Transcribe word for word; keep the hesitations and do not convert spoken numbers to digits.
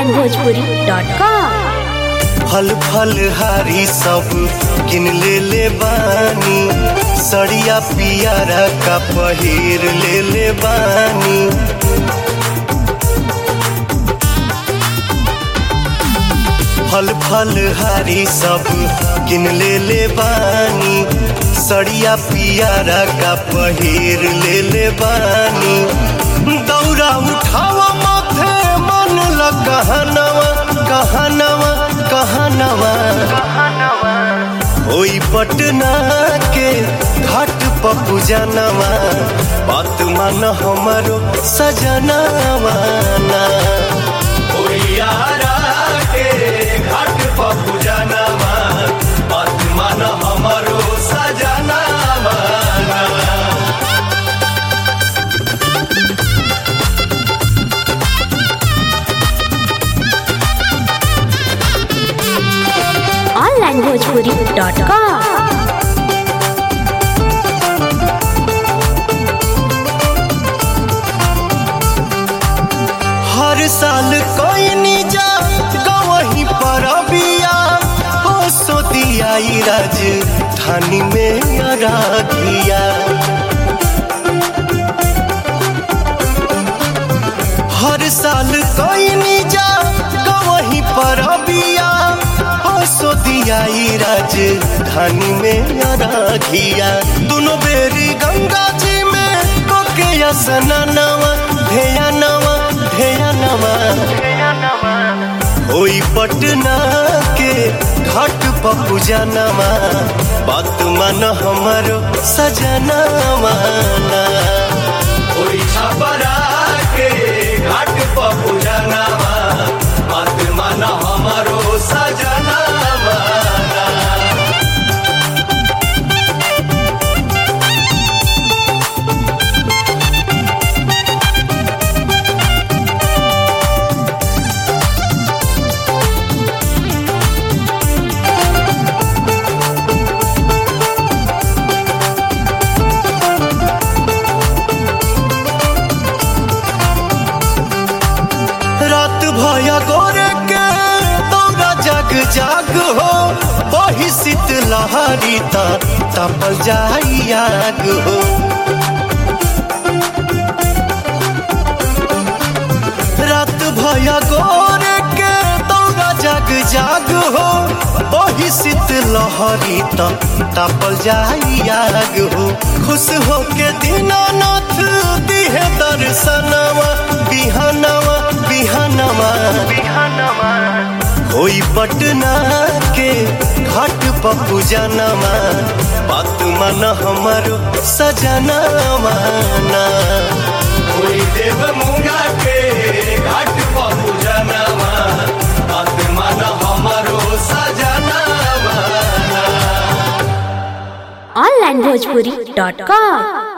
Online Bhojpuri dot com. फल फल हारी सब किन ले ले बानी, सड़िया पियारा का पहिर ले ले बानी। फल फल हारी सब किन ले ले बानी, सड़िया पियारा का पहिर ले ले बानी। दौरा उठावा माथे मन ल कहनवा कहनवा कहनवा, ओई पटना के घाट पप्पू जनवा, बात मान हमारो सजनवा ना। ओई यारा के घाट पप्पू जनवा, बात मान हमारो सजनवा ना। Online Bhojpuri dot com. हर साल कोई निजा गवही पर बिया, हो सो दिया राजधानी में अराधिया। हर साल कोई निजा गवही पर बिया, सो दिया राजधानी में अराधिया। दोनों बेरी गंगा जी में कोके स्नानवा, धेया नवा धेया नवा, ओई पटना के घाट पप्पू जनवा, बात मान हमारो सजनवा ना। ओई छपरा के घाट पप्पू जनवा, बात मान हमारो सजनवा। रात भया गोरे के दौरा जग जाग हो, वही शीत लहरी ता तपल जाई आग हो। रात भया गोरे के दौरा जग जाग हो, वही शीत लहरी ता तपल जाई आग हो। खुश हो के दीनानाथ दिहे दर्शनवा, बिहनवा बिहनवा, होई पटना के घाट पप्पू जनवा, बात मान हमारो सजनवा ना। होई देव मुंगा के घाट पप्पू जनवा, बात मान हमारो सजनवा ना। Online Bhojpuri dot com.